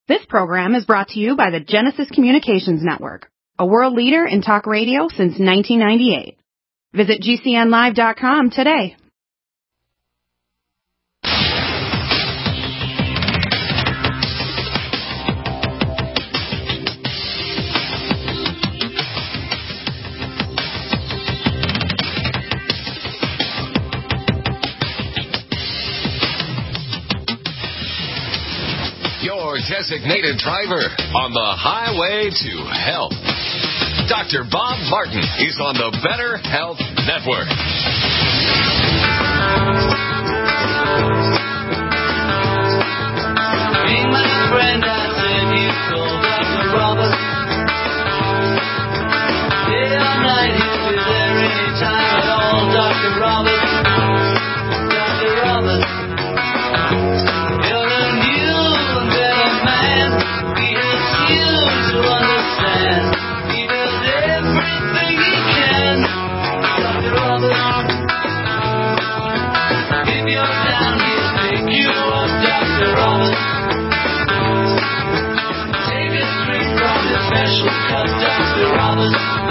This program is brought to you by the Genesis Communications Network, a world leader in talk radio since 1998. Visit GCNlive.com today. Designated driver on the highway to health. Dr. Bob Martin is on the Better Health Network. Hey, my friend, I said you told Dr. Robert. Day or night, he'll be there anytime at all. Dr. Robert. Dr. Robert. You're a new and better man. He helps you to understand. He does everything he can. Dr. Robert. If you're down, he'll pick you up. Dr. Robert. Take a drink from his special cup. Dr. Robert.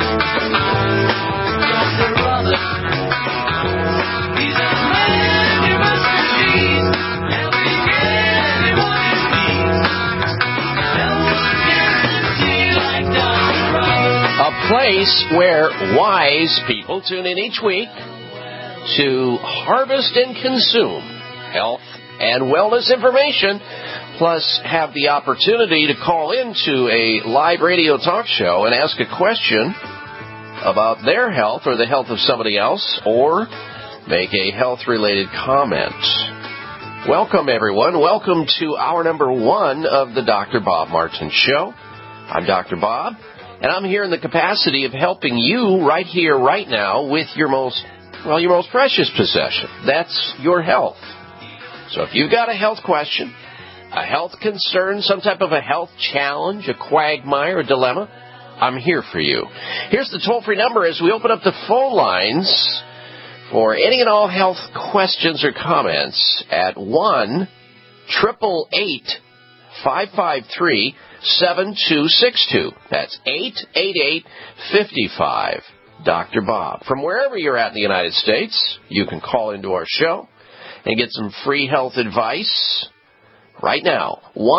Dr. Robert. He's a man you must believe. Helping anyone in need. No one guarantee like Dr. Robert. A place where wise people tune in each week to harvest and consume health and wellness information, plus have the opportunity to call into a live radio talk show and ask a question about their health or the health of somebody else, or make a health-related comment. Welcome, everyone. Welcome to hour number 1 of the Dr. Bob Martin Show. I'm Dr. Bob, and I'm here in the capacity of helping you right here, right now, with your most precious possession. That's your health. So if you've got a health question, a health concern, some type of a health challenge, a quagmire, a dilemma, I'm here for you. Here's the toll-free number as we open up the phone lines for any and all health questions or comments at 1-888-553-7262. That's 888-55 Dr. Bob. From wherever you're at in the United States, you can call into our show and get some free health advice right now.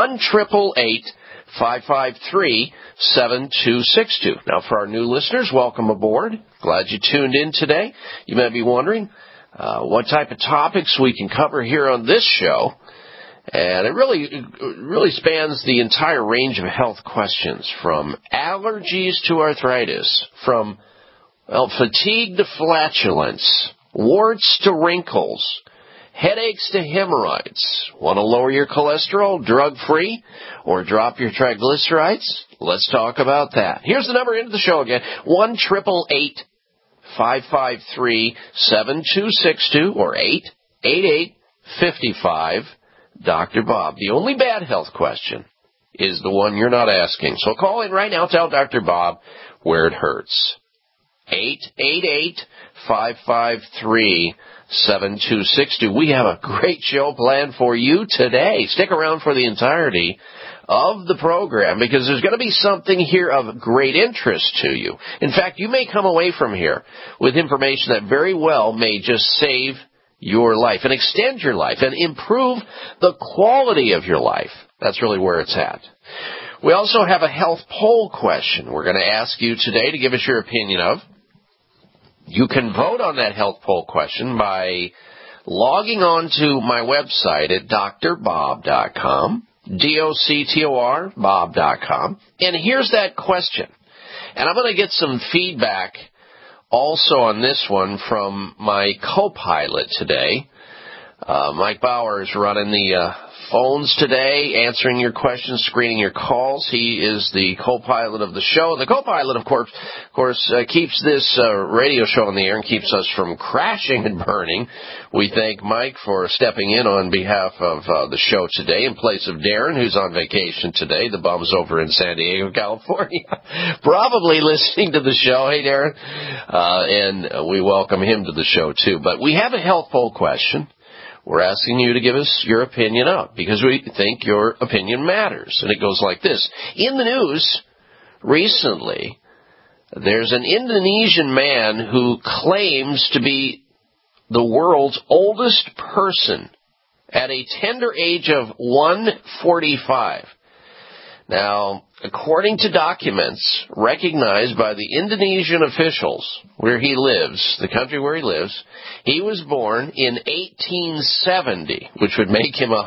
1-888-553-7262. Now, for our new listeners, welcome aboard. Glad you tuned in today. You may be wondering what type of topics we can cover here on this show. And it really spans the entire range of health questions, from allergies to arthritis, from fatigue to flatulence, warts to wrinkles, headaches to hemorrhoids. Want to lower your cholesterol drug-free or drop your triglycerides? Let's talk about that. Here's the number into the show again, 1-888-553-7262 or 888-55 Dr. Bob. The only bad health question is the one you're not asking. So call in right now. Tell Dr. Bob where it hurts. 888-553-7262. We have a great show planned for you today. Stick around for the entirety of the program because there's going to be something here of great interest to you. In fact, you may come away from here with information that very well may just save your life and extend your life and improve the quality of your life. That's really where it's at. We also have a health poll question we're going to ask you today to give us your opinion of. You can vote on that health poll question by logging on to my website at drbob.com, DOCTOR, Bob.com. And here's that question. And I'm going to get some feedback also on this one from my co-pilot today. Mike Bauer is running the phones today, answering your questions, screening your calls. He is the co-pilot of the show. The co-pilot, of course, keeps this radio show on the air and keeps us from crashing and burning. We thank Mike for stepping in on behalf of the show today in place of Darren, who's on vacation today. The bum's over in San Diego, California, probably listening to the show. Hey, Darren. And we welcome him to the show, too. But we have a health poll question we're asking you to give us your opinion up because we think your opinion matters. And it goes like this. In the news recently, there's an Indonesian man who claims to be the world's oldest person at a tender age of 145. Now, according to documents recognized by the Indonesian officials where he lives, the country where he lives, he was born in 1870, which would make him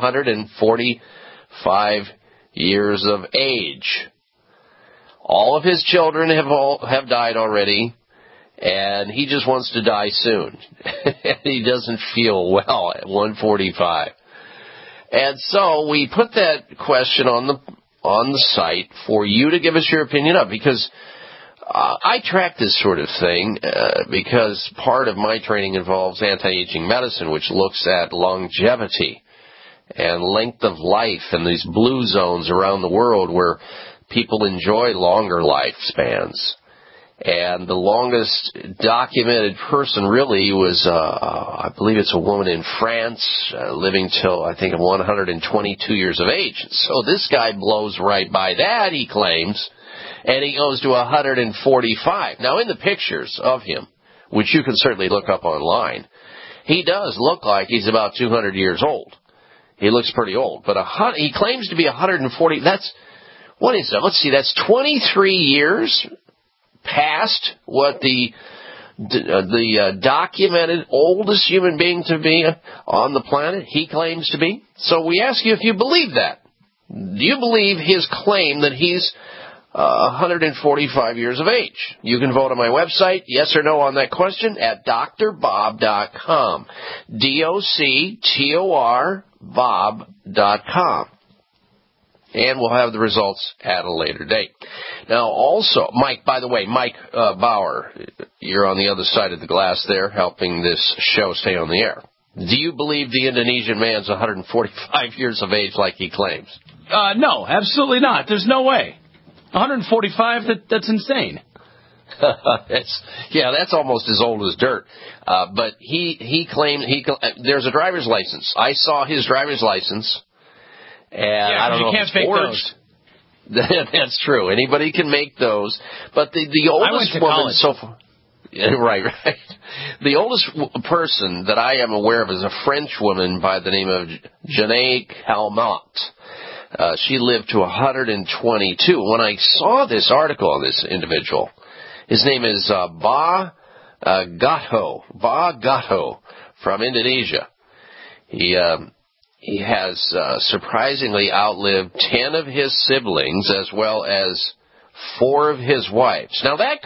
145 years of age. All of his children have died already, and he just wants to die soon. He doesn't feel well at 145. And so we put that question on the site for you to give us your opinion of, because I track this sort of thing because part of my training involves anti-aging medicine, which looks at longevity and length of life and these blue zones around the world where people enjoy longer lifespans. And the longest documented person really was, I believe it's a woman in France, living till, I think, 122 years of age. So this guy blows right by that, he claims, and he goes to 145. Now, in the pictures of him, which you can certainly look up online, he does look like he's about 200 years old. He looks pretty old. But he claims to be 140. What is that? Let's see, that's 23 years past what the documented oldest human being to be on the planet he claims to be. So we ask you if you believe that. Do you believe his claim that he's 145 years of age? You can vote on my website, yes or no on that question, at drbob.com. DOCTOR Bob.com. And we'll have the results at a later date. Now, also, Mike, by the way, Mike Bauer, you're on the other side of the glass there helping this show stay on the air. Do you believe the Indonesian man's 145 years of age like he claims? No, absolutely not. There's no way. 145, that's insane. That's almost as old as dirt. But he claimed, there's a driver's license. I saw his driver's license. And I don't know you can't fake those. That's true. Anybody can make those. But the oldest woman so far. Yeah, right. The oldest person that I am aware of is a French woman by the name of Jeanne Calment. She lived to 122. When I saw this article on this individual, his name is Ba Gatho from Indonesia. He has surprisingly outlived 10 of his siblings as well as 4 of his wives. Now that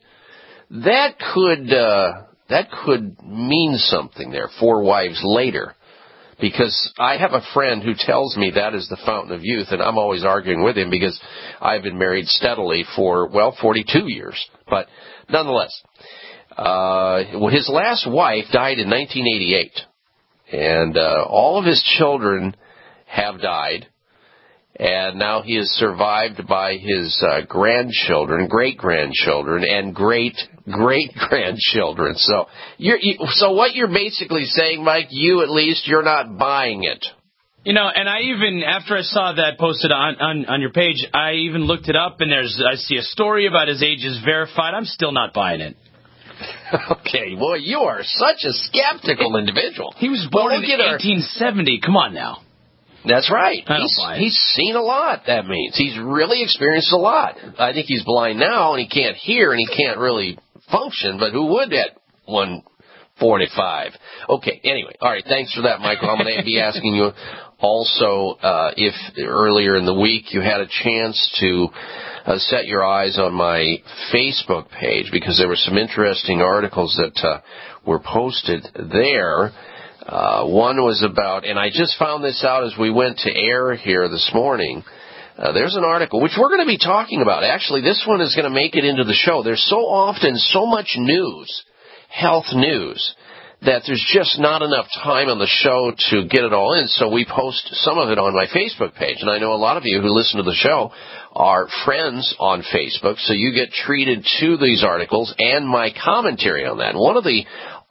could mean something there, 4 wives later, because I have a friend who tells me that is the fountain of youth, and I'm always arguing with him because I've been married steadily for 42 years. But nonetheless, his last wife died in 1988. And all of his children have died, and now he is survived by his grandchildren, great-grandchildren, and great-great-grandchildren. So what you're basically saying, Mike, you're not buying it. You know, and I even, after I saw that posted on your page, I even looked it up, and I see a story about his age is verified. I'm still not buying it. Okay, boy, you are such a skeptical individual. He was born in 1870. Come on now. That's right. I don't buy it. He's seen a lot, that means. He's really experienced a lot. I think he's blind now, and he can't hear, and he can't really function, but who would at 145? Okay, anyway. All right, thanks for that, Michael. I'm going to be asking you also if earlier in the week you had a chance to set your eyes on my Facebook page, because there were some interesting articles that were posted there. One was about, and I just found this out as we went to air here this morning, there's an article, which we're going to be talking about. Actually, this one is going to make it into the show. There's so often so much news, health news, that there's just not enough time on the show to get it all in, so we post some of it on my Facebook page. And I know a lot of you who listen to the show are friends on Facebook, so you get treated to these articles and my commentary on that. And one of the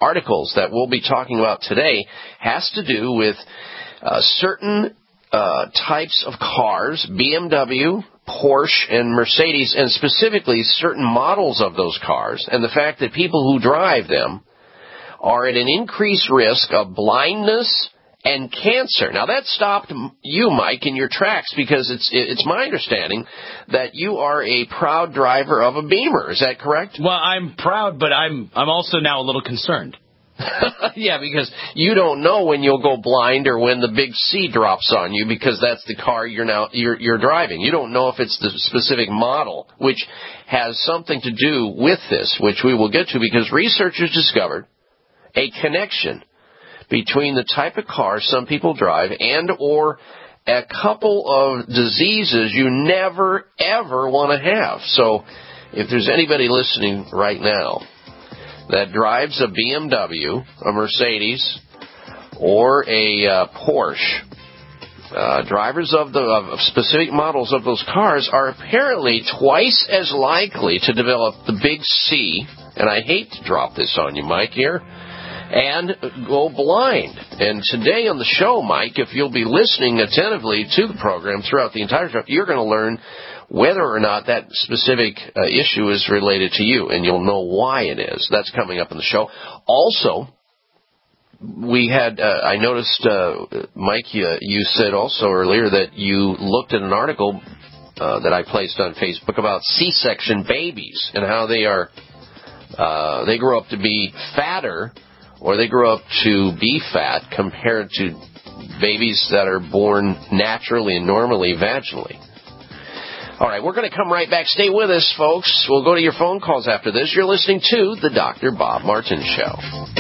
articles that we'll be talking about today has to do with certain types of cars, BMW, Porsche, and Mercedes, and specifically certain models of those cars, and the fact that people who drive them are at an increased risk of blindness and cancer. Now, that stopped you, Mike, in your tracks, because it's my understanding that you are a proud driver of a Beamer. Is that correct? Well, I'm proud, but I'm also now a little concerned. Yeah, because you don't know when you'll go blind or when the big C drops on you, because that's the car you're driving. You don't know if it's the specific model, which has something to do with this, which we will get to, because researchers discovered a connection between the type of car some people drive and or a couple of diseases you never, ever want to have. So if there's anybody listening right now that drives a BMW, a Mercedes, or a Porsche, drivers of specific models of those cars are apparently twice as likely to develop the big C, and I hate to drop this on you, Mike, here, and go blind. And today on the show, Mike, if you'll be listening attentively to the program throughout the entire show, you're going to learn whether or not that specific issue is related to you, and you'll know why it is. That's coming up in the show. Also, we had, I noticed, Mike, you said also earlier that you looked at an article that I placed on Facebook about C-section babies and how they grow up to be fatter, or they grow up to be fat compared to babies that are born naturally and normally vaginally. All right, we're going to come right back. Stay with us, folks. We'll go to your phone calls after this. You're listening to the Dr. Bob Martin Show.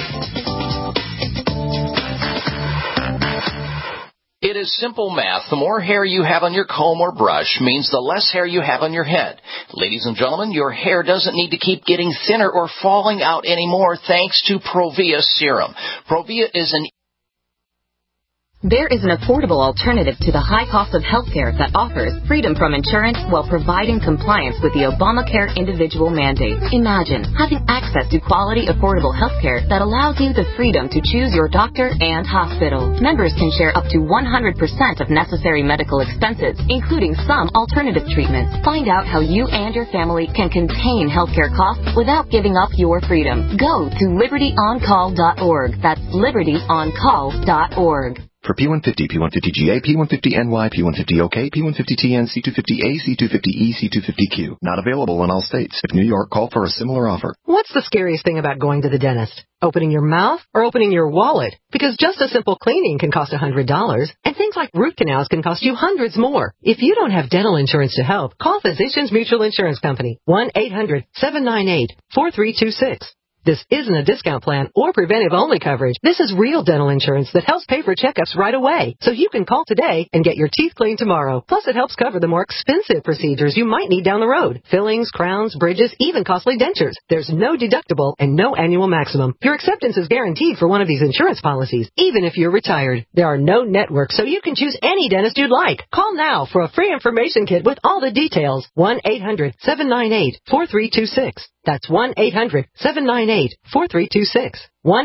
It is simple math. The more hair you have on your comb or brush means the less hair you have on your head. Ladies and gentlemen, your hair doesn't need to keep getting thinner or falling out anymore thanks to Provia Serum. Provia is an There is an affordable alternative to the high cost of healthcare that offers freedom from insurance while providing compliance with the Obamacare individual mandate. Imagine having access to quality, affordable healthcare that allows you the freedom to choose your doctor and hospital. Members can share up to 100% of necessary medical expenses, including some alternative treatments. Find out how you and your family can contain healthcare costs without giving up your freedom. Go to libertyoncall.org. That's libertyoncall.org. For P150, P150GA, P150NY, P150OK, P150TN, C250A, C250E, C250Q. Not available in all states. If New York, call for a similar offer. What's the scariest thing about going to the dentist? Opening your mouth or opening your wallet? Because just a simple cleaning can cost $100, and things like root canals can cost you hundreds more. If you don't have dental insurance to help, call Physicians Mutual Insurance Company, 1-800-798-4326. This isn't a discount plan or preventive-only coverage. This is real dental insurance that helps pay for checkups right away. So you can call today and get your teeth cleaned tomorrow. Plus, it helps cover the more expensive procedures you might need down the road. Fillings, crowns, bridges, even costly dentures. There's no deductible and no annual maximum. Your acceptance is guaranteed for one of these insurance policies, even if you're retired. There are no networks, so you can choose any dentist you'd like. Call now for a free information kit with all the details. 1-800-798-4326. That's 1-800-798-4326.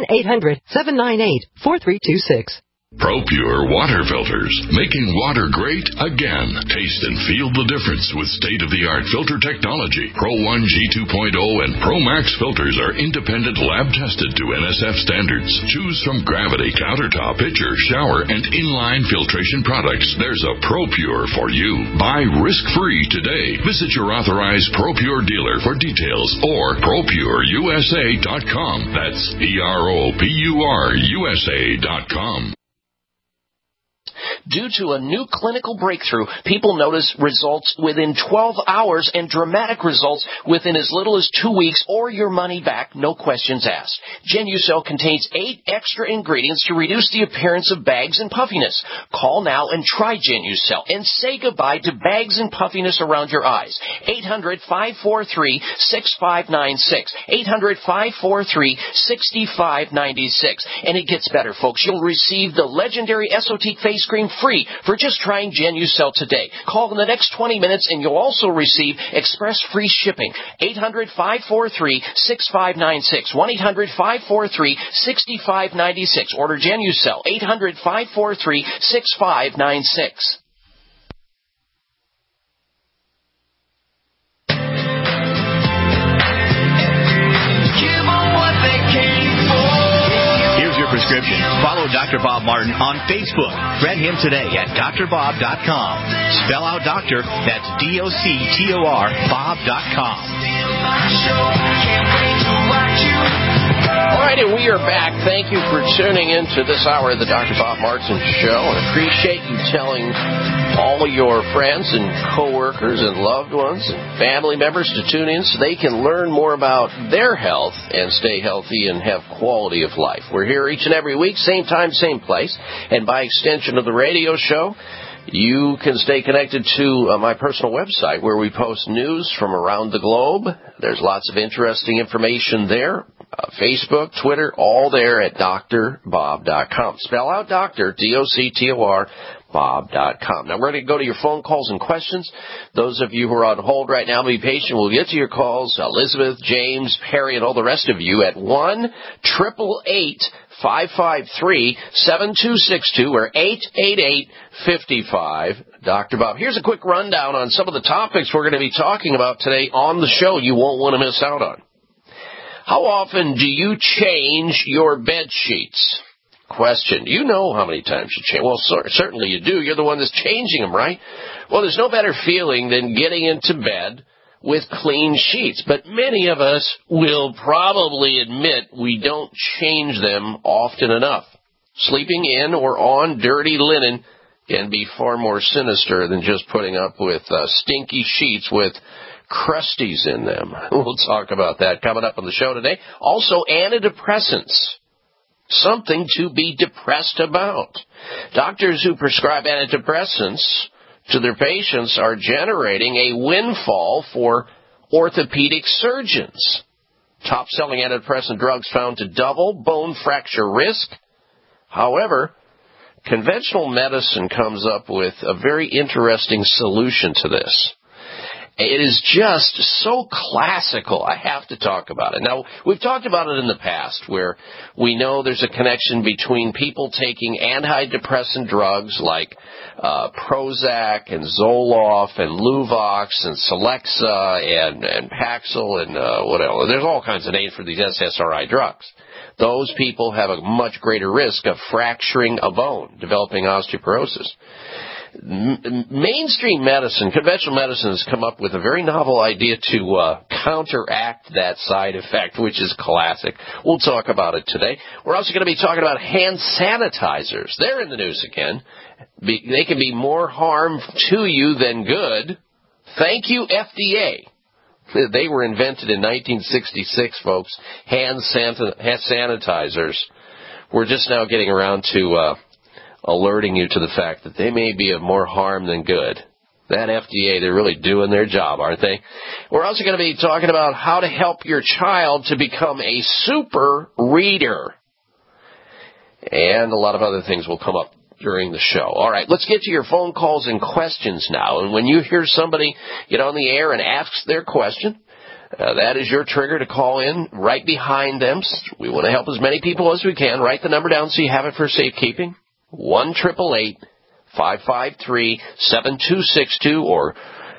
1-800-798-4326. ProPure water filters, making water great again. Taste and feel the difference with state-of-the-art filter technology. Pro 1 G2.0 and Pro Max filters are independent lab-tested to NSF standards. Choose from Gravity, Countertop, Pitcher, Shower, and Inline filtration products. There's a ProPure for you. Buy risk-free today. Visit your authorized ProPure dealer for details or ProPureUSA.com. That's ProPureUSA.com. Due to a new clinical breakthrough, people notice results within 12 hours and dramatic results within as little as 2 weeks or your money back, no questions asked. Genucel contains 8 extra ingredients to reduce the appearance of bags and puffiness. Call now and try Genucel and say goodbye to bags and puffiness around your eyes. 800-543-6596. 800-543-6596. And it gets better, folks. You'll receive the legendary Esotique face cream free for just trying Genucel today. Call in the next 20 minutes and you'll also receive express free shipping. 800-543-6596. 1-800-543-6596. Order Genucel. 800-543-6596. Prescription. Follow Dr. Bob Martin on Facebook. Friend him today at drbob.com. Spell out doctor, that's D-O-C-T-O-R, bob.com. All right, and we are back. Thank you for tuning in to this hour of the Dr. Bob Martin Show. I appreciate you telling all of your friends and coworkers and loved ones and family members to tune in so they can learn more about their health and stay healthy and have quality of life. We're here each and every week, same time, same place, and by extension of the radio show, you can stay connected to my personal website where we post news from around the globe. There's lots of interesting information there. Facebook, Twitter, all there at drbob.com. Spell out doctor, D-O-C-T-O-R, bob.com. Now, we're going to go to your phone calls and questions. Those of you who are on hold right now, be patient. We'll get to your calls. Elizabeth, James, Perry, and all the rest of you at 1-888-553-7262 or 888-55-Dr. Bob. Here's a quick rundown on some of the topics we're going to be talking about today on the show you won't want to miss out on. How often do you change your bed sheets? Question. Do you know how many times you change? Well, certainly you do. You're the one that's changing them, right? Well, there's no better feeling than getting into bed with clean sheets. But many of us will probably admit we don't change them often enough. Sleeping in or on dirty linen can be far more sinister than just putting up with stinky sheets with crusties in them. We'll talk about that coming up on the show today. Also, antidepressants. Something to be depressed about. Doctors who prescribe antidepressants to their patients are generating a windfall for orthopedic surgeons. Top-selling antidepressant drugs found to double bone fracture risk. However, conventional medicine comes up with a very interesting solution to this. It is just so classical, I have to talk about it. Now, we've talked about it in the past where we know there's a connection between people taking antidepressant drugs like Prozac and Zoloft and Luvox and Celexa and Paxil and what else. There's all kinds of names for these SSRI drugs. Those people have a much greater risk of fracturing a bone, developing osteoporosis. Mainstream medicine, conventional medicine, has come up with a very novel idea to counteract that side effect, which is classic. We'll talk about it today. We're also going to be talking about hand sanitizers. They're in the news again. They can be more harm to you than good. Thank you, FDA. They were invented in 1966, folks. Hand sanitizers. We're just now getting around to alerting you to the fact that they may be of more harm than good. That FDA, they're really doing their job, aren't they? We're also going to be talking about how to help your child to become a super reader. And a lot of other things will come up during the show. All right, let's get to your phone calls and questions now. And when you hear somebody get on the air and ask their question, that is your trigger to call in right behind them. We want to help as many people as we can. Write the number down so you have it for safekeeping. 1-888-553-7262 or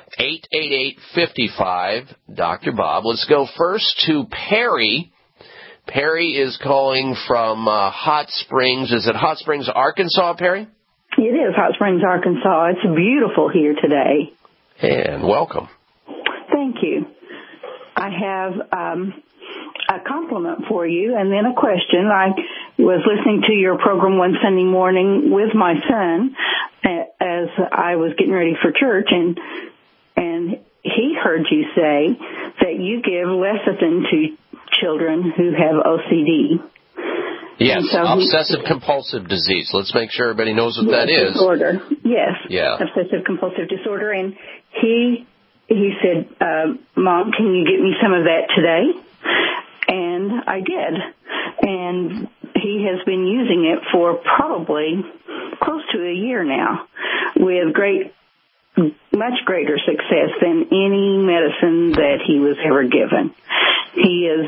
888-55-Dr. Bob. Let's go first to Perry. Perry is calling from Hot Springs. Is it Hot Springs, Arkansas, Perry? It is Hot Springs, Arkansas. It's beautiful here today. And welcome. Thank you. I have a compliment for you and then a question. I was listening to your program one Sunday morning with my son as I was getting ready for church, and he heard you say that you give lecithin to children who have OCD. Yes, obsessive-compulsive disease. Let's make sure everybody knows what that is. Disorder. Yes. Yeah. Obsessive-compulsive disorder. And he said, Mom, can you get me some of that today? And I did. And he has been using it for probably close to a year now with much greater success than any medicine that he was ever given. He is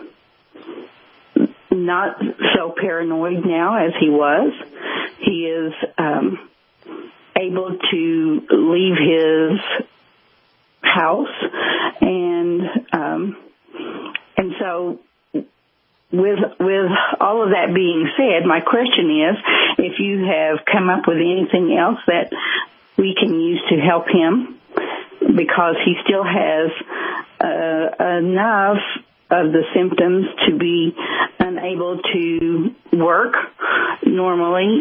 not so paranoid now as he was. He is able to leave his house, and so with all of that being said, my question is if you have come up with anything else that we can use to help him, because he still has enough of the symptoms to be unable to work normally,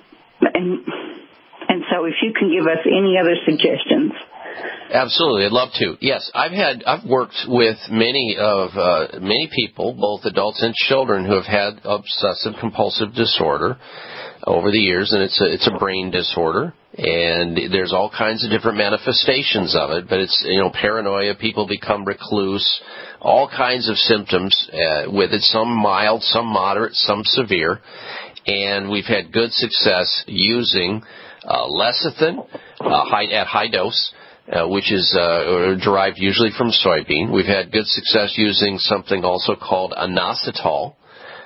and so if you can give us any other suggestions. Absolutely, I'd love to. Yes, I've worked with many people, both adults and children, who have had obsessive compulsive disorder over the years, and it's a brain disorder, and there's all kinds of different manifestations of it. But it's paranoia, people become recluse, all kinds of symptoms with it. Some mild, some moderate, some severe, and we've had good success using lecithin at high dose. Which is derived usually from soybean. We've had good success using something also called inositol.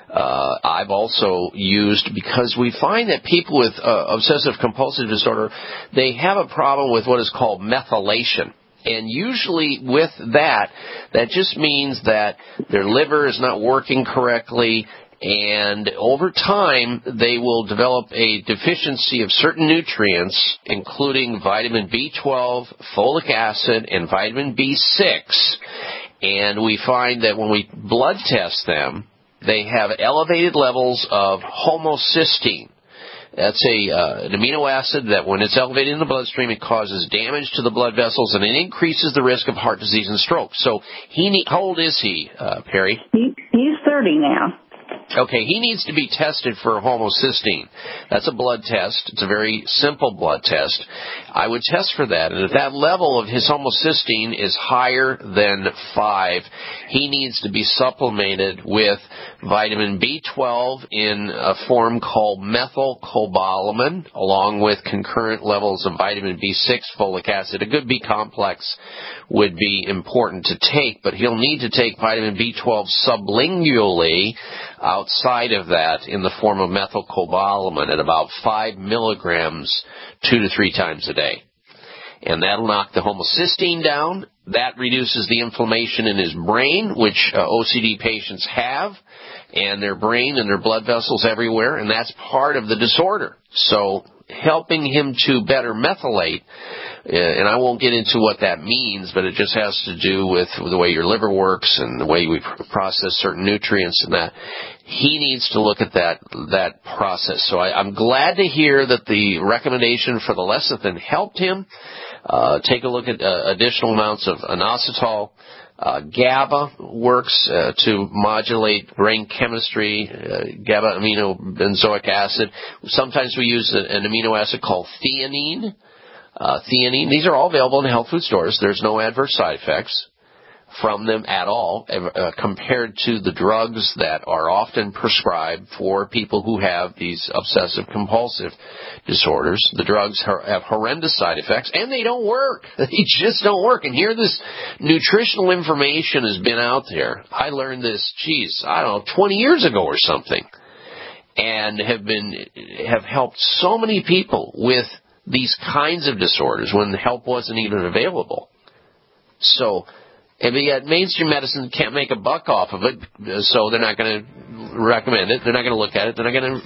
I've also used, because we find that people with obsessive compulsive disorder, they have a problem with what is called methylation. And usually with that just means that their liver is not working correctly, and over time they will develop a deficiency of certain nutrients, including vitamin B12, folic acid, and vitamin B6. And we find that when we blood test them, they have elevated levels of homocysteine. That's an amino acid that when it's elevated in the bloodstream, it causes damage to the blood vessels, and it increases the risk of heart disease and stroke. So how old is he, Perry? He's 30 now. Okay, he needs to be tested for homocysteine. That's a blood test. It's a very simple blood test. I would test for that, and if that level of his homocysteine is higher than 5, he needs to be supplemented with vitamin B12 in a form called methylcobalamin, along with concurrent levels of vitamin B6, folic acid. A good B complex would be important to take, but he'll need to take vitamin B12 sublingually outside of that in the form of methylcobalamin at about 5 milligrams 2 to 3 times a day. And that'll knock the homocysteine down. That reduces the inflammation in his brain, which OCD patients have, and their brain and their blood vessels everywhere, and that's part of the disorder. So helping him to better methylate, and I won't get into what that means, but it just has to do with the way your liver works and the way we process certain nutrients and that. He needs to look at that process. So I'm glad to hear that the recommendation for the lecithin helped him. Take a look at additional amounts of inositol. GABA works to modulate brain chemistry, GABA aminobenzoic acid. Sometimes we use an amino acid called theanine. These are all available in health food stores. There's no adverse side effects from them at all compared to the drugs that are often prescribed for people who have these obsessive compulsive disorders. The drugs have horrendous side effects, and they don't work. They just don't work. And here this nutritional information has been out there. I learned this, 20 years ago or something, and have helped so many people with these kinds of disorders when help wasn't even available. So, and yet mainstream medicine can't make a buck off of it, so they're not going to recommend it. They're not going to look at it. They're not going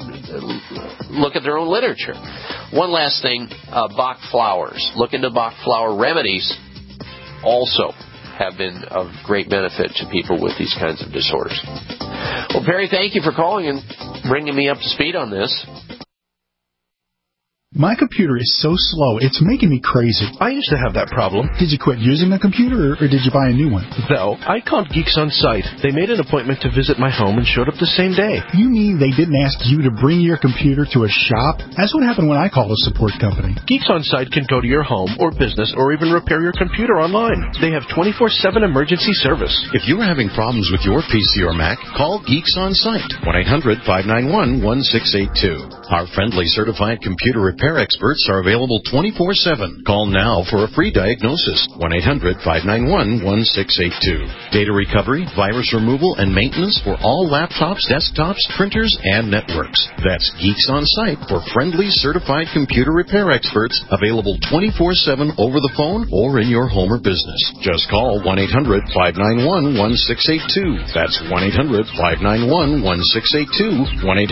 to look at their own literature. One last thing, Bach flowers. Look into Bach flower remedies. Also have been of great benefit to people with these kinds of disorders. Well, Perry, thank you for calling and bringing me up to speed on this. My computer is so slow, it's making me crazy. I used to have that problem. Did you quit using the computer, or did you buy a new one? No, I called Geeks On Site. They made an appointment to visit my home and showed up the same day. You mean they didn't ask you to bring your computer to a shop? That's what happened when I called a support company. Geeks On Site can go to your home or business or even repair your computer online. They have 24/7 emergency service. If you are having problems with your PC or Mac, call Geeks On Site, 1-800-591-1682. Our friendly certified computer repair experts are available 24/7. Call now for a free diagnosis, 1-800-591-1682. Data recovery, virus removal, and maintenance for all laptops, desktops, printers, and networks. That's Geeks On Site for friendly certified computer repair experts, available 24/7 over the phone or in your home or business. Just call 1-800-591-1682. That's 1-800-591-1682,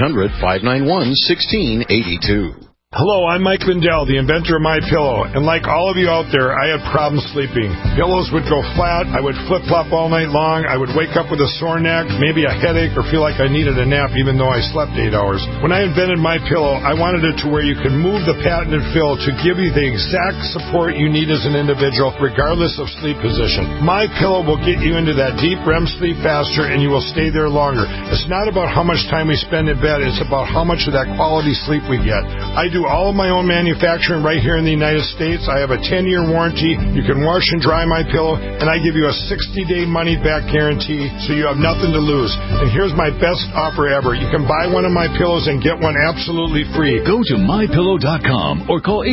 1-800-591-1682. Hello, I'm Mike Lindell, the inventor of MyPillow, and like all of you out there, I had problems sleeping. Pillows would go flat, I would flip-flop all night long, I would wake up with a sore neck, maybe a headache, or feel like I needed a nap even though I slept 8 hours. When I invented MyPillow, I wanted it to where you could move the patented fill to give you the exact support you need as an individual, regardless of sleep position. MyPillow will get you into that deep REM sleep faster, and you will stay there longer. It's not about how much time we spend in bed, it's about how much of that quality sleep we get. I do all of my own manufacturing right here in the United States. I have a 10-year warranty. You can wash and dry my pillow, and I give you a 60-day money-back guarantee, so you have nothing to lose. And here's my best offer ever. You can buy one of my pillows and get one absolutely free. Go to MyPillow.com or call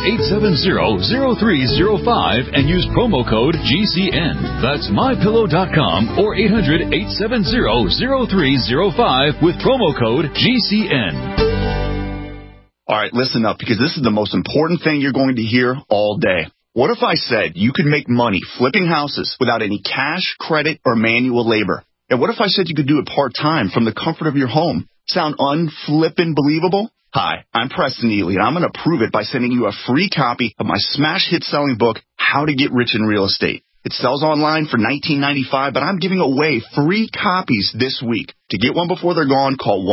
800-870-0305 and use promo code GCN. That's MyPillow.com or 800-870-0305 with promo code GCN. All right, listen up, because this is the most important thing you're going to hear all day. What if I said you could make money flipping houses without any cash, credit, or manual labor? And what if I said you could do it part-time from the comfort of your home? Sound unflippin' believable? Hi, I'm Preston Ely, and I'm going to prove it by sending you a free copy of my smash hit selling book, How to Get Rich in Real Estate. It sells online for $19.95, but I'm giving away free copies this week. To get one before they're gone, call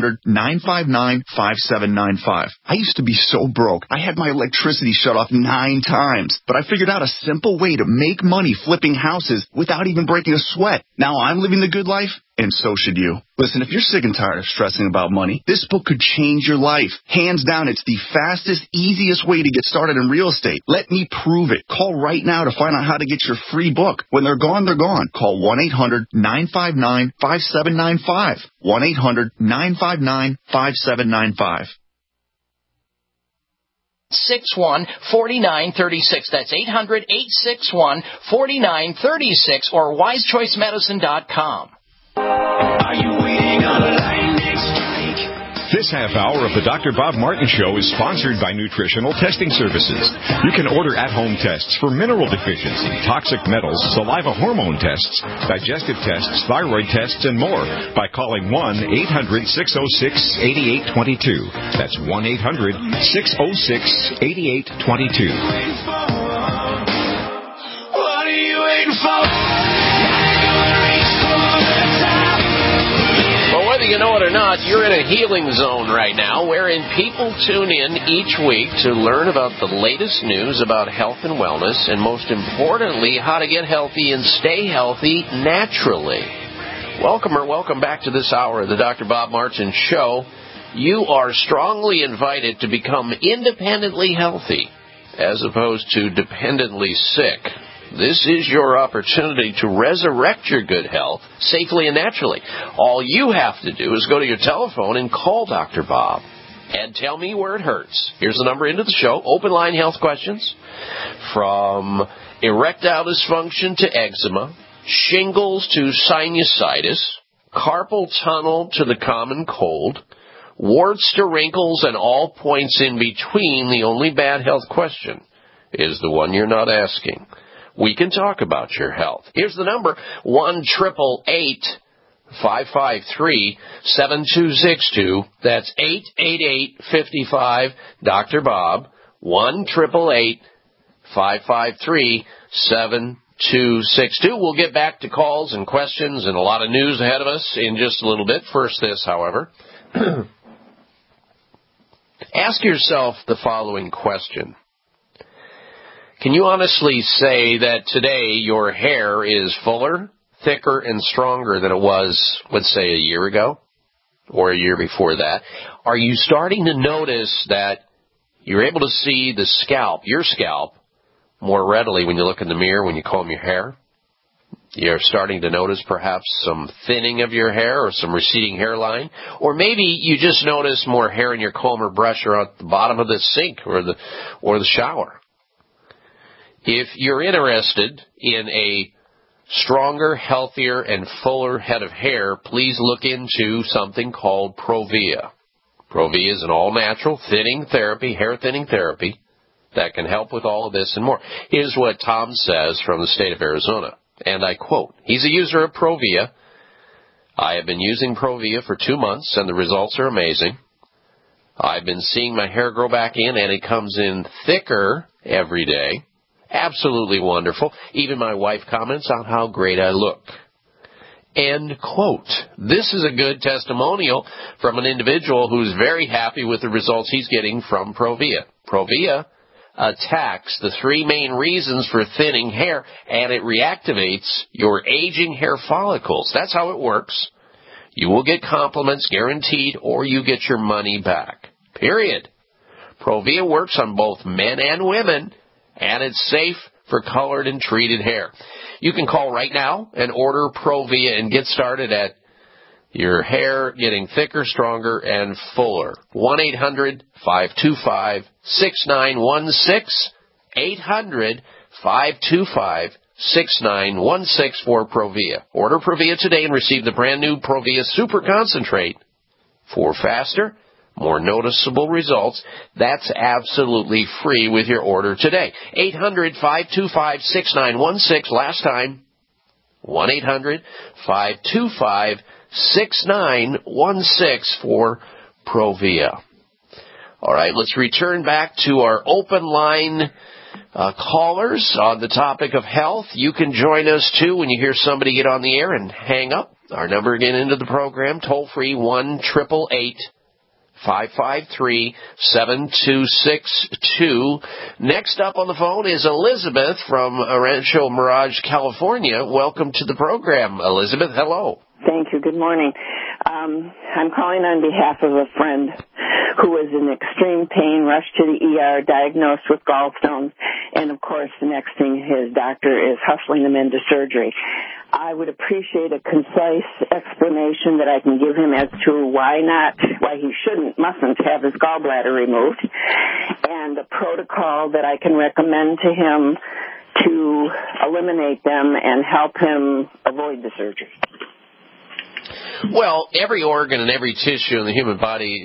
1-800-959-5795. I used to be so broke, I had my electricity shut off 9 times, but I figured out a simple way to make money flipping houses without even breaking a sweat. Now I'm living the good life, and so should you. Listen, if you're sick and tired of stressing about money, this book could change your life. Hands down, it's the fastest, easiest way to get started in real estate. Let me prove it. Call right now to find out how to get your free book. When they're gone, they're gone. Call 1-800-959-5795. 1-800-959-5795. 661-4936. That's 800-861-4936 or wisechoicemedicine.com. Are you waiting on a lightning strike? This half hour of the Dr. Bob Martin Show is sponsored by Nutritional Testing Services. You can order at-home tests for mineral deficiency, toxic metals, saliva hormone tests, digestive tests, thyroid tests, and more by calling 1-800-606-8822. That's 1-800-606-8822. What are you waiting for? Whether you know it or not, you're in a healing zone right now wherein people tune in each week to learn about the latest news about health and wellness, and most importantly, how to get healthy and stay healthy naturally. Welcome back to this hour of the Dr. Bob Martin Show. You are strongly invited to become independently healthy as opposed to dependently sick. This is your opportunity to resurrect your good health safely and naturally. All you have to do is go to your telephone and call Dr. Bob and tell me where it hurts. Here's the number into the show. Open line health questions from erectile dysfunction to eczema, shingles to sinusitis, carpal tunnel to the common cold, warts to wrinkles, and all points in between. The only bad health question is the one you're not asking. We can talk about your health. Here's the number, 1-888-553-7262. That's 888-55 Bob, 1-888-553-7262. We'll get back to calls and questions and a lot of news ahead of us in just a little bit. First this, however. Ask yourself the following question. Can you honestly say that today your hair is fuller, thicker, and stronger than it was, let's say, a year ago or a year before that? Are you starting to notice that you're able to see the scalp, your scalp, more readily when you look in the mirror, when you comb your hair? You're starting to notice perhaps some thinning of your hair or some receding hairline. Or maybe you just notice more hair in your comb or brush or at the bottom of the sink or the shower. If you're interested in a stronger, healthier, and fuller head of hair, please look into something called Provia. Provia is an all-natural thinning therapy, hair thinning therapy, that can help with all of this and more. Here's what Tom says from the state of Arizona, and I quote, he's a user of Provia. I have been using Provia for 2 months, and the results are amazing. I've been seeing my hair grow back in, and it comes in thicker every day. Absolutely wonderful. Even my wife comments on how great I look. End quote. This is a good testimonial from an individual who's very happy with the results he's getting from Provia. Provia attacks the 3 main reasons for thinning hair, and it reactivates your aging hair follicles. That's how it works. You will get compliments guaranteed, or you get your money back. Period. Provia works on both men and women, and it's safe for colored and treated hair. You can call right now and order Provia and get started at your hair getting thicker, stronger, and fuller. 1-800-525-6916. 800-525-6916 for Provia. Order Provia today and receive the brand new Provia Super Concentrate for faster, more noticeable results. That's absolutely free with your order today. 800-525-6916. Last time, 1-800-525-6916 for Provia. All right, let's return back to our open line callers on the topic of health. You can join us, too, when you hear somebody get on the air and hang up. Our number again into the program, toll-free, 1-888-553-7262. Next up on the phone is Elizabeth from Rancho Mirage, California. Welcome to the program, Elizabeth. Hello. Thank you. Good morning. I'm calling on behalf of a friend who was in extreme pain, rushed to the ER, diagnosed with gallstones, and, of course, the next thing his doctor is hustling him into surgery. I would appreciate a concise explanation that I can give him as to why he mustn't have his gallbladder removed, and a protocol that I can recommend to him to eliminate them and help him avoid the surgery. Well, every organ and every tissue in the human body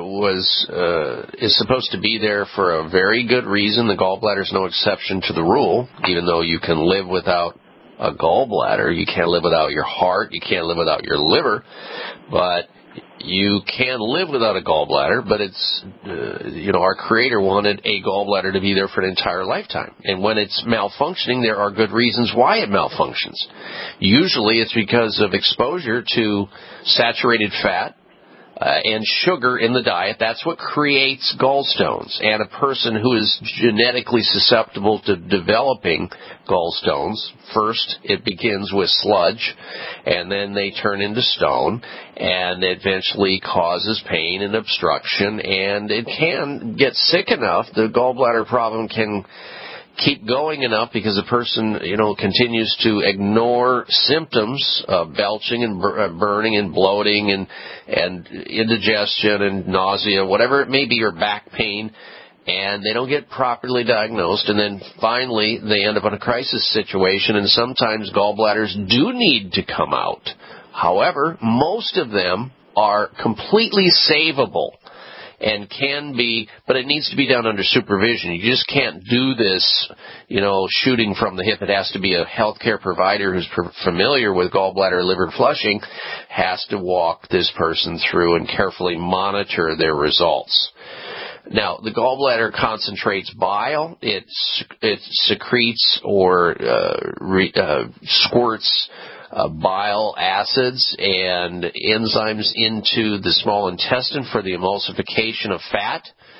is supposed to be there for a very good reason. The gallbladder is no exception to the rule, even though you can live without a gallbladder. You can't live without your heart. You can't live without your liver. But you can live without a gallbladder, but it's, our Creator wanted a gallbladder to be there for an entire lifetime. And when it's malfunctioning, there are good reasons why it malfunctions. Usually it's because of exposure to saturated fat and sugar in the diet. That's what creates gallstones. And a person who is genetically susceptible to developing gallstones, first it begins with sludge, and then they turn into stone, and it eventually causes pain and obstruction, and it can get sick enough. The gallbladder problem can keep going enough because the person, continues to ignore symptoms of belching and burning and bloating and indigestion and nausea, whatever it may be, or back pain, and they don't get properly diagnosed, and then finally they end up in a crisis situation, and sometimes gallbladders do need to come out. However, most of them are completely savable and can be, but it needs to be done under supervision. You just can't do this, shooting from the hip. It has to be a healthcare provider who's familiar with gallbladder liver flushing, has to walk this person through and carefully monitor their results. Now, the gallbladder concentrates bile. It secretes or squirts bile acids and enzymes into the small intestine for the emulsification of fat.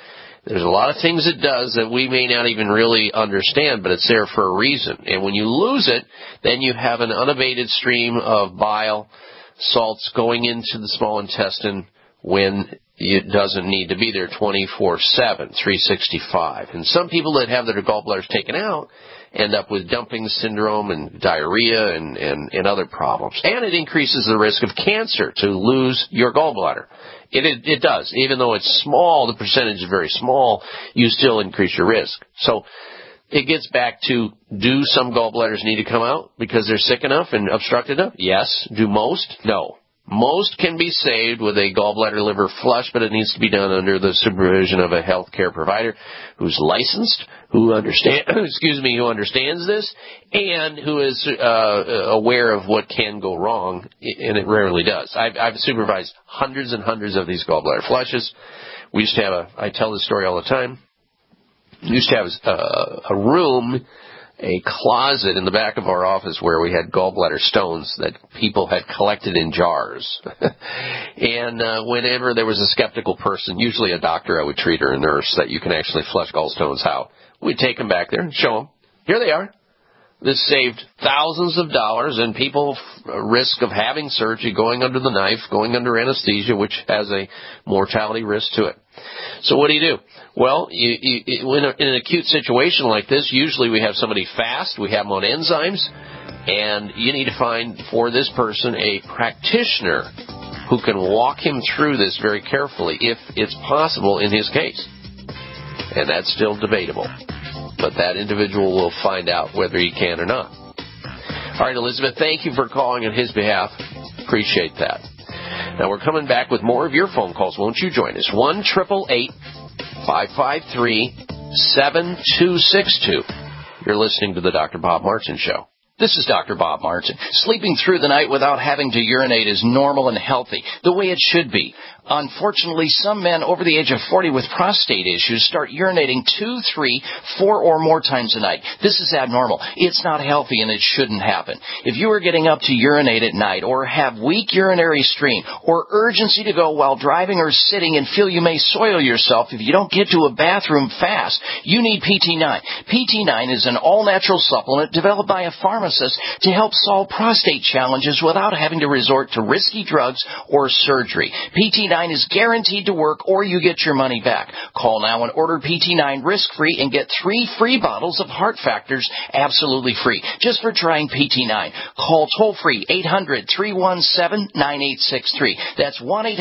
There's a lot of things it does that we may not even really understand, but it's there for a reason. And when you lose it, then you have an unabated stream of bile salts going into the small intestine when it doesn't need to be there 24/7, 365. And some people that have their gallbladders taken out end up with dumping syndrome and diarrhea and other problems. And it increases the risk of cancer to lose your gallbladder. It does. Even though it's small, the percentage is very small, you still increase your risk. So it gets back to, do some gallbladders need to come out because they're sick enough and obstructed enough? Yes. Do most? No. Most can be saved with a gallbladder liver flush, but it needs to be done under the supervision of a healthcare provider who's licensed, who understands this, and who is aware of what can go wrong, and it rarely does. I've supervised hundreds and hundreds of these gallbladder flushes. We used to have I tell this story all the time. We used to have a room, a closet in the back of our office where we had gallbladder stones that people had collected in jars. And whenever there was a skeptical person, usually a doctor, I would treat, or a nurse, that you can actually flush gallstones out, we'd take them back there and show them. Here they are. This saved thousands of dollars and people risk of having surgery, going under the knife, going under anesthesia, which has a mortality risk to it. So what do? Well, in an acute situation like this, usually we have somebody fast, we have them on enzymes, and you need to find for this person a practitioner who can walk him through this very carefully, if it's possible in his case. And that's still debatable. But that individual will find out whether he can or not. All right, Elizabeth, thank you for calling on his behalf. Appreciate that. Now, we're coming back with more of your phone calls. Won't you join us? 1-888-553-7262. You're listening to the Dr. Bob Martin Show. This is Dr. Bob Martin. Sleeping through the night without having to urinate is normal and healthy, the way it should be. Unfortunately, some men over the age of 40 with prostate issues start urinating 2, 3, 4 or more times a night. This is abnormal. It's not healthy and it shouldn't happen. If you are getting up to urinate at night or have weak urinary stream or urgency to go while driving or sitting and feel you may soil yourself if you don't get to a bathroom fast, you need PT9. PT9 is an all-natural supplement developed by a pharmacist to help solve prostate challenges without having to resort to risky drugs or surgery. PT9 is guaranteed to work or you get your money back. Call now and order PT9 risk-free and get 3 free bottles of Heart Factors absolutely free just for trying PT9. Call toll-free 800-317-9863. That's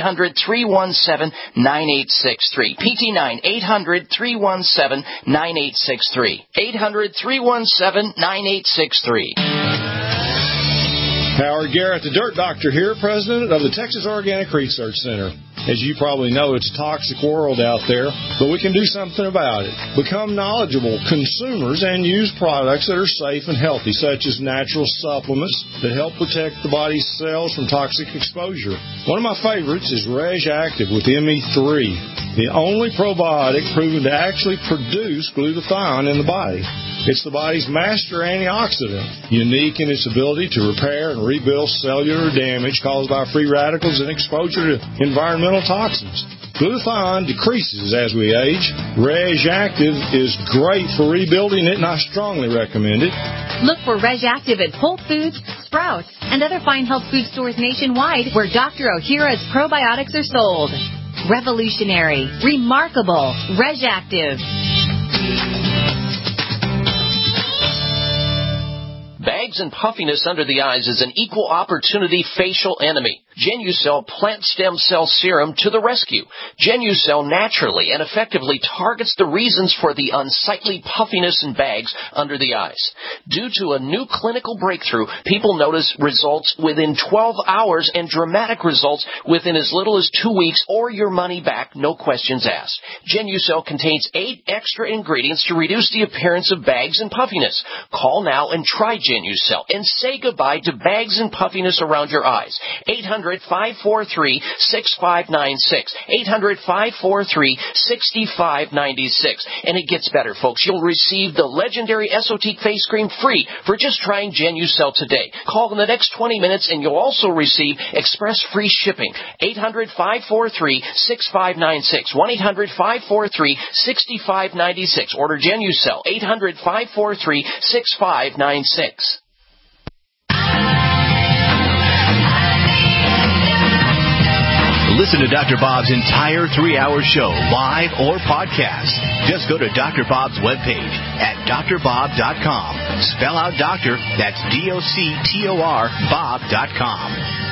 1-800-317-9863. PT9 800-317-9863. 800-317-9863. Howard Garrett, the Dirt Doctor here, president of the Texas Organic Research Center. As you probably know, it's a toxic world out there, but we can do something about it. Become knowledgeable consumers and use products that are safe and healthy, such as natural supplements that help protect the body's cells from toxic exposure. One of my favorites is Reg Active with ME3, the only probiotic proven to actually produce glutathione in the body. It's the body's master antioxidant, unique in its ability to repair and rebuild cellular damage caused by free radicals and exposure to environmental toxins. Glutathione decreases as we age. Reg Active is great for rebuilding it, and I strongly recommend it. Look for Reg Active at Whole Foods, Sprouts, and other fine health food stores nationwide where Dr. Ohhira's probiotics are sold. Revolutionary, remarkable, Reg Active. Bags and puffiness under the eyes is an equal opportunity facial enemy. Genucell Plant Stem Cell Serum to the rescue. Genucell naturally and effectively targets the reasons for the unsightly puffiness and bags under the eyes. Due to a new clinical breakthrough, people notice results within 12 hours and dramatic results within as little as 2 weeks or your money back, no questions asked. Genucell contains 8 extra ingredients to reduce the appearance of bags and puffiness. Call now and try Genucell and say goodbye to bags and puffiness around your eyes. 800 800-543-6596. 800-543-6596. And it gets better, folks. You'll receive the legendary Esotique face cream free for just trying Genucel today. Call in the next 20 minutes and you'll also receive express free shipping. 800-543-6596. 1-800-543-6596. Order Genucel. 800-543-6596. Listen to Dr. Bob's entire 3-hour show, live or podcast. Just go to Dr. Bob's webpage at drbob.com. Spell out doctor, that's D-O-C-T-O-R, Bob.com.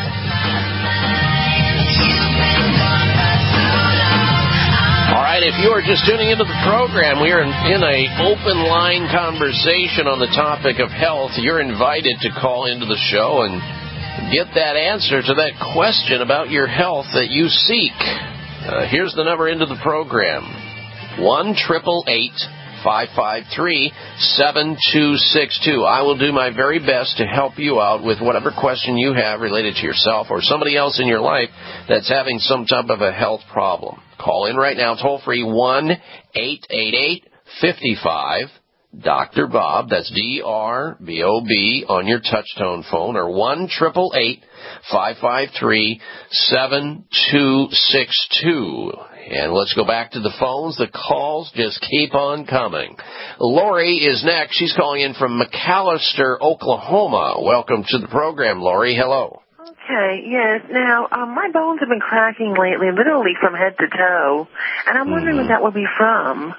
All right, if you are just tuning into the program, we are in an open line conversation on the topic of health. You're invited to call into the show and get that answer to that question about your health that you seek. Here's the number into the program. 1-888-553-7262. I will do my very best to help you out with whatever question you have related to yourself or somebody else in your life that's having some type of a health problem. Call in right now, toll free, 1-888-55 Dr. Bob, that's D-R-B-O-B, on your touch-tone phone, or 1-888-553-7262. And let's go back to the phones. The calls just keep on coming. Lori is next. She's calling in from McAllister, Oklahoma. Welcome to the program, Lori. Hello. Okay, yes. Now, my bones have been cracking lately, literally from head to toe, and I'm wondering what that would be from.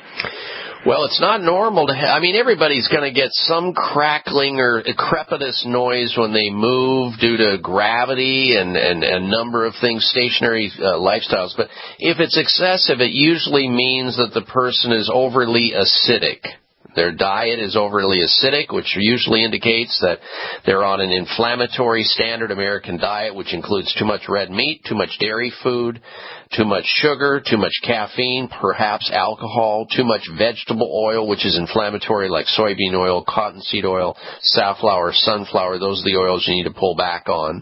Well, it's not normal to everybody's going to get some crackling or crepitus noise when they move due to gravity and a number of things, stationary lifestyles. But if it's excessive, it usually means that the person is overly acidic. Their diet is overly acidic, which usually indicates that they're on an inflammatory standard American diet, which includes too much red meat, too much dairy food, too much sugar, too much caffeine, perhaps alcohol, too much vegetable oil, which is inflammatory, like soybean oil, cottonseed oil, safflower, sunflower. Those are the oils you need to pull back on.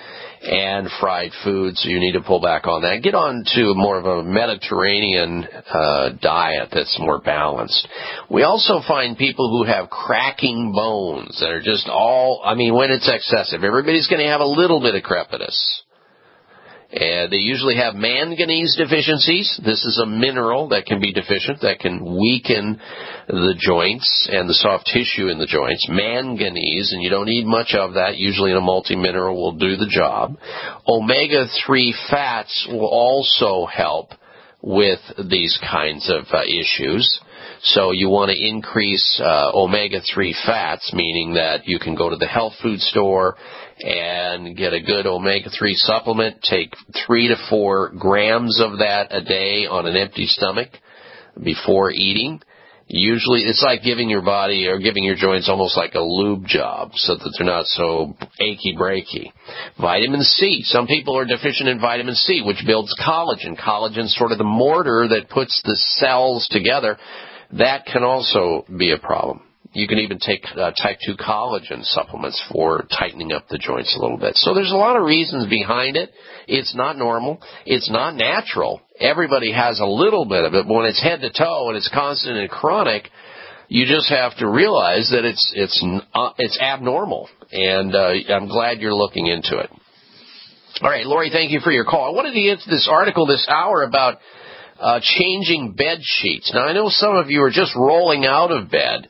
And fried foods, you need to pull back on that. Get on to more of a Mediterranean diet that's more balanced. We also find people who have cracking bones that are just when it's excessive. Everybody's going to have a little bit of crepitus. And they usually have manganese deficiencies. This is a mineral that can be deficient, that can weaken the joints and the soft tissue in the joints. Manganese, and you don't need much of that. Usually in a multi-mineral will do the job. Omega-3 fats will also help with these kinds of issues. So you want to increase omega-3 fats, meaning that you can go to the health food store and get a good omega-3 supplement. Take 3 to 4 grams of that a day on an empty stomach before eating. Usually it's like giving your body or giving your joints almost like a lube job so that they're not so achy-breaky. Vitamin C. Some people are deficient in vitamin C, which builds collagen. Collagen's sort of the mortar that puts the cells together. That can also be a problem. You can even take type 2 collagen supplements for tightening up the joints a little bit. So there's a lot of reasons behind it. It's not normal. It's not natural. Everybody has a little bit of it, but when it's head to toe and it's constant and chronic, you just have to realize that it's abnormal. And I'm glad you're looking into it. All right, Lori, thank you for your call. I wanted to get to this article this hour about changing bed sheets. Now, I know some of you are just rolling out of bed.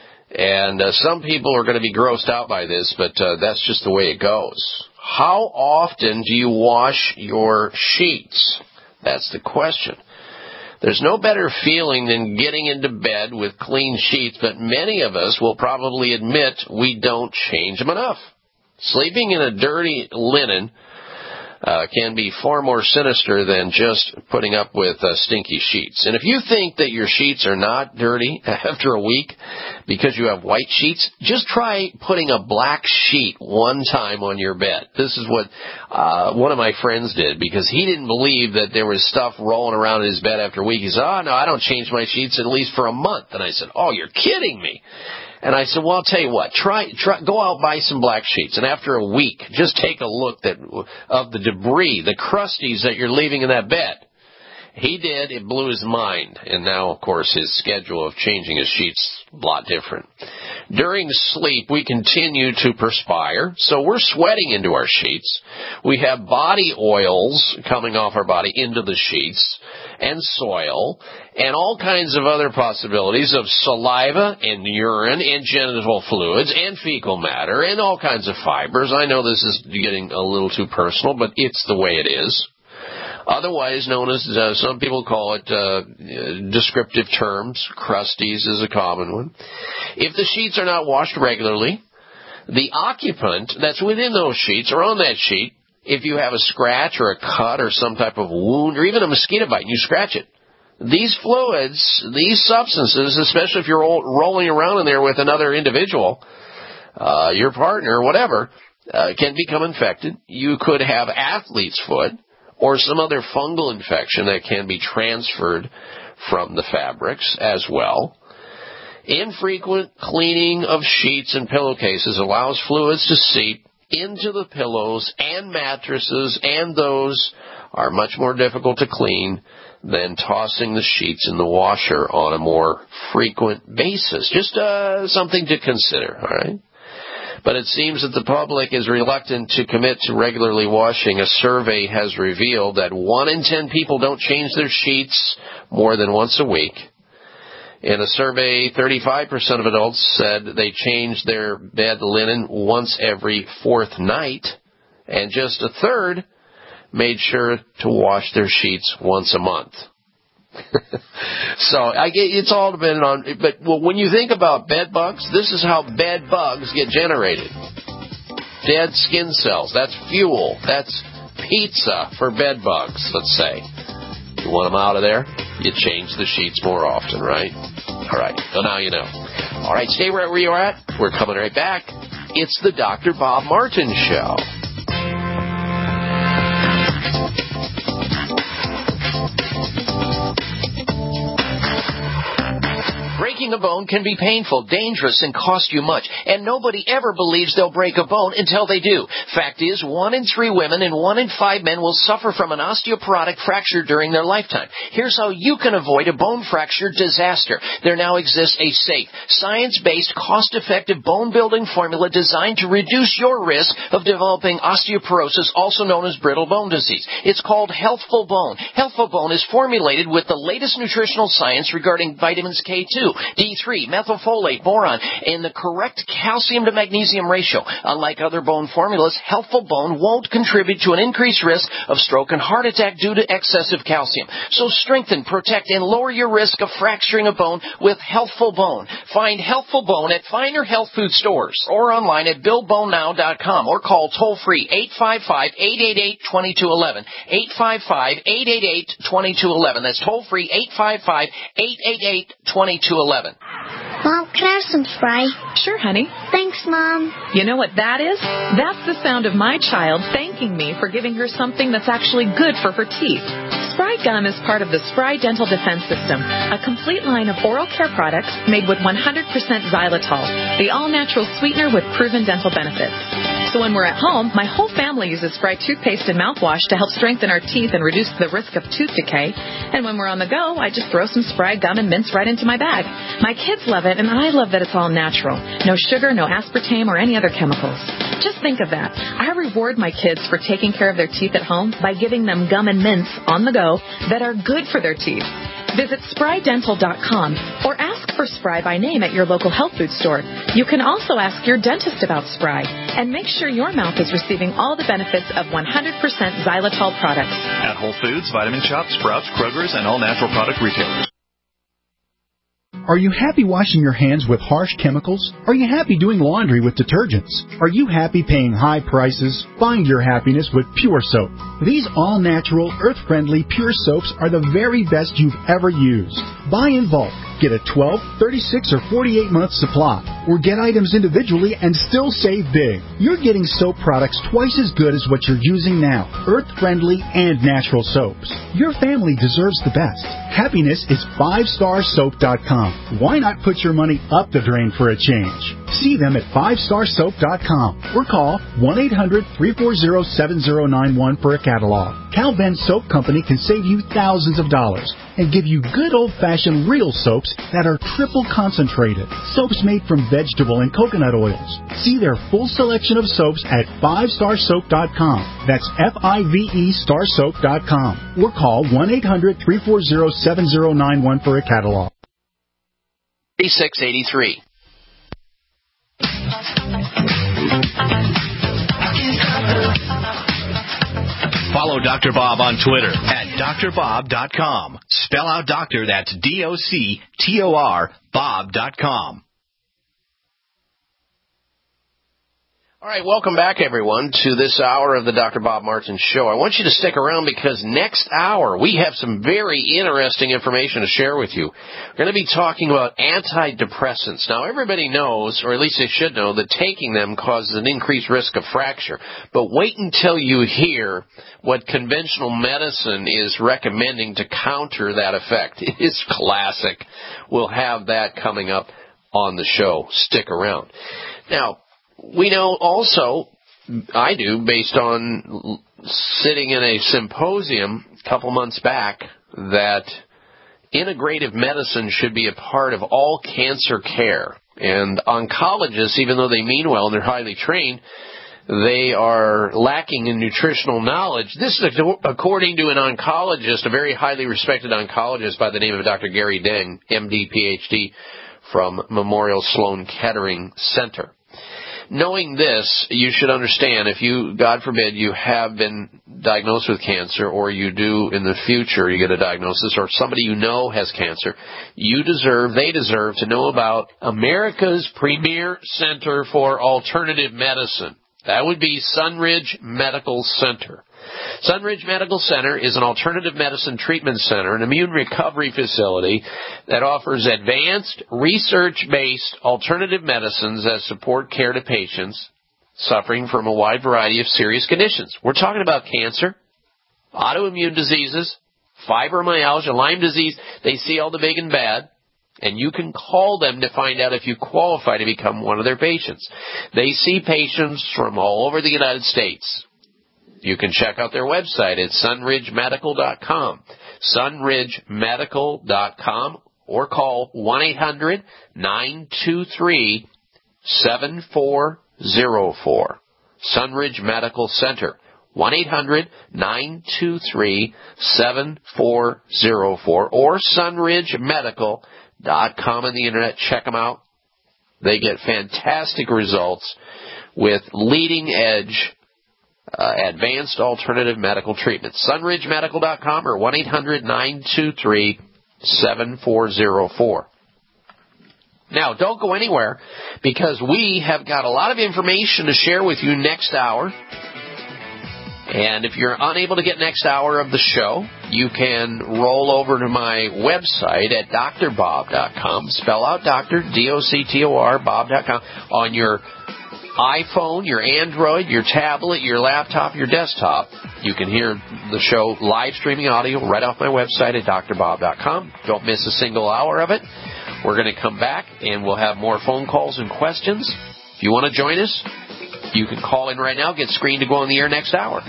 And some people are going to be grossed out by this, but that's just the way it goes. How often do you wash your sheets? That's the question. There's no better feeling than getting into bed with clean sheets, but many of us will probably admit we don't change them enough. Sleeping in a dirty linen can be far more sinister than just putting up with stinky sheets. And if you think that your sheets are not dirty after a week because you have white sheets, just try putting a black sheet one time on your bed. This is what one of my friends did because he didn't believe that there was stuff rolling around in his bed after a week. He said, oh, no, I don't change my sheets at least for a month. And I said, oh, you're kidding me. And I said, well, I'll tell you what, try, go out, buy some black sheets. And after a week, just take a look of the debris, the crusties that you're leaving in that bed. He did. It blew his mind. And now, of course, his schedule of changing his sheets a lot different. During sleep, we continue to perspire, so we're sweating into our sheets. We have body oils coming off our body into the sheets, and soil, and all kinds of other possibilities of saliva and urine and genital fluids and fecal matter and all kinds of fibers. I know this is getting a little too personal, but it's the way it is. Otherwise known as, some people call it descriptive terms. Crusties is a common one. If the sheets are not washed regularly, the occupant that's within those sheets or on that sheet, if you have a scratch or a cut or some type of wound or even a mosquito bite and you scratch it, these fluids, these substances, especially if you're rolling around in there with another individual, your partner, whatever, can become infected. You could have athlete's foot or some other fungal infection that can be transferred from the fabrics as well. Infrequent cleaning of sheets and pillowcases allows fluids to seep into the pillows and mattresses, and those are much more difficult to clean than tossing the sheets in the washer on a more frequent basis. Just something to consider, all right? But it seems that the public is reluctant to commit to regularly washing. A survey has revealed that 1 in 10 people don't change their sheets more than once a week. In a survey, 35% of adults said they change their bed linen once every 4th night, and just a third made sure to wash their sheets once a month. So I get it's all dependent on, but when you think about bed bugs, this is how bed bugs get generated. Dead skin cells, that's fuel, that's pizza for bed bugs, let's say. You want them out of there, you change the sheets more often, right? All right, so now you know. All right, stay right where you're at. We're coming right back. It's the Dr. Bob Martin Show. Breaking a bone can be painful, dangerous, and cost you much, and nobody ever believes they'll break a bone until they do. Fact is, 1 in 3 women and 1 in 5 men will suffer from an osteoporotic fracture during their lifetime. Here's how you can avoid a bone fracture disaster. There now exists a safe, science-based, cost-effective bone-building formula designed to reduce your risk of developing osteoporosis, also known as brittle bone disease. It's called Healthful Bone. Healthful Bone is formulated with the latest nutritional science regarding vitamins K2, D3, methylfolate, boron, and the correct calcium to magnesium ratio. Unlike other bone formulas, Healthful Bone won't contribute to an increased risk of stroke and heart attack due to excessive calcium. So strengthen, protect, and lower your risk of fracturing a bone with Healthful Bone. Find Healthful Bone at finer health food stores or online at BuildBoneNow.com or call toll-free 855-888-2211. 855-888-2211. That's toll-free 855-888-2211. Mom, can I have some Spry? Sure, honey. Thanks, Mom. You know what that is? That's the sound of my child thanking me for giving her something that's actually good for her teeth. Spry Gum is part of the Spry Dental Defense System, a complete line of oral care products made with 100% xylitol, the all-natural sweetener with proven dental benefits. So when we're at home, my whole family uses Spry toothpaste and mouthwash to help strengthen our teeth and reduce the risk of tooth decay. And when we're on the go, I just throw some Spry Gum and mints right into my bag. My kids love it, and I love that it's all natural. No sugar, no aspartame, or any other chemicals. Just think of that. I reward my kids for taking care of their teeth at home by giving them gum and mints on the go that are good for their teeth. Visit SpryDental.com or ask for Spry by name at your local health food store. You can also ask your dentist about Spry and make sure your mouth is receiving all the benefits of 100% xylitol products. At Whole Foods, Vitamin Shoppe, Sprouts, Kroger's, and all natural product retailers. Are you happy washing your hands with harsh chemicals? Are you happy doing laundry with detergents? Are you happy paying high prices? Find your happiness with Pure Soap. These all-natural, earth-friendly Pure Soaps are the very best you've ever used. Buy in bulk. Get a 12, 36, or 48-month supply, or get items individually and still save big. You're getting soap products twice as good as what you're using now, earth-friendly and natural soaps. Your family deserves the best. Happiness is 5starsoap.com. Why not put your money up the drain for a change? See them at 5starsoap.com or call 1-800-340-7091 for a catalog. Cal Ben Soap Company can save you thousands of dollars and give you good old-fashioned real soaps that are triple concentrated. Soaps made from vegetable and coconut oils. See their full selection of soaps at 5starsoap.com. That's F-I-V-E starsoap.com. Or call 1-800-340-7091 for a catalog. 3683. Follow Dr. Bob on Twitter at drbob.com. Spell out doctor, that's D-O-C-T-O-R, bob.com. All right, welcome back, everyone, to this hour of the Dr. Bob Martin Show. I want you to stick around because next hour we have some very interesting information to share with you. We're going to be talking about antidepressants. Now, everybody knows, or at least they should know, that taking them causes an increased risk of fracture. But wait until you hear what conventional medicine is recommending to counter that effect. It is classic. We'll have that coming up on the show. Stick around. Now, we know also, I do, based on sitting in a symposium a couple months back, that integrative medicine should be a part of all cancer care. And oncologists, even though they mean well and they're highly trained, they are lacking in nutritional knowledge. This is according to an oncologist, a very highly respected oncologist by the name of Dr. Gary Deng, MD, PhD, from Memorial Sloan Kettering Center. Knowing this, you should understand if you, God forbid, you have been diagnosed with cancer, or you do in the future, you get a diagnosis, or somebody you know has cancer, they deserve to know about America's premier center for alternative medicine. That would be Sunridge Medical Center. Sunridge Medical Center is an alternative medicine treatment center, an immune recovery facility that offers advanced, research-based alternative medicines that support care to patients suffering from a wide variety of serious conditions. We're talking about cancer, autoimmune diseases, fibromyalgia, Lyme disease. They see all the big and bad, and you can call them to find out if you qualify to become one of their patients. They see patients from all over the United States. You can check out their website at sunridgemedical.com, sunridgemedical.com, or call 1-800-923-7404. Sunridge Medical Center, 1-800-923-7404, or sunridgemedical.com on the Internet. Check them out. They get fantastic results with leading-edge advanced alternative medical treatment. sunridgemedical.com or 1-800-923-7404. Now, don't go anywhere, because we have got a lot of information to share with you next hour. And if you're unable to get next hour of the show, you can roll over to my website at drbob.com. Spell out Dr. D-O-C-T-O-R, Bob.com, on your iPhone, your Android, your tablet, your laptop, your desktop. You can hear the show live streaming audio right off my website at drbob.com. Don't miss a single hour of it. We're going to come back, and we'll have more phone calls and questions. If you want to join us, you can call in right now, get screened to go on the air next hour.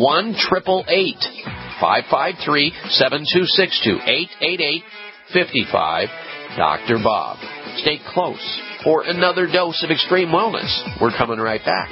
1-888-553-7262, 888-55, Dr. Bob. Stay close for another dose of extreme wellness. We're coming right back.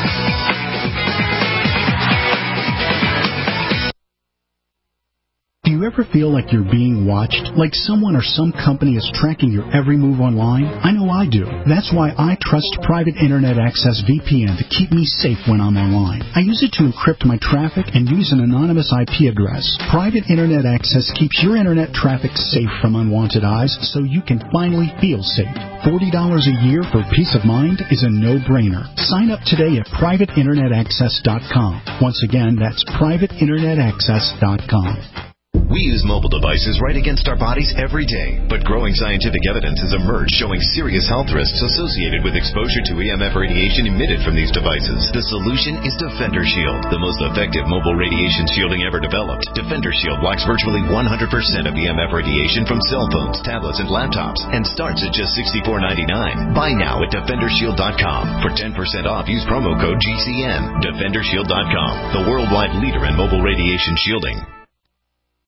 Do you ever feel like you're being watched? Like someone or some company is tracking your every move online? I know I do. That's why I trust Private Internet Access VPN to keep me safe when I'm online. I use it to encrypt my traffic and use an anonymous IP address. Private Internet Access keeps your internet traffic safe from unwanted eyes so you can finally feel safe. $40 a year for peace of mind is a no-brainer. Sign up today at privateinternetaccess.com. Once again, that's privateinternetaccess.com. We use mobile devices right against our bodies every day, but growing scientific evidence has emerged showing serious health risks associated with exposure to EMF radiation emitted from these devices. The solution is Defender Shield, the most effective mobile radiation shielding ever developed. Defender Shield blocks virtually 100% of EMF radiation from cell phones, tablets, and laptops, and starts at just $64.99. Buy now at DefenderShield.com. For 10% off, use promo code GCN. DefenderShield.com, the worldwide leader in mobile radiation shielding.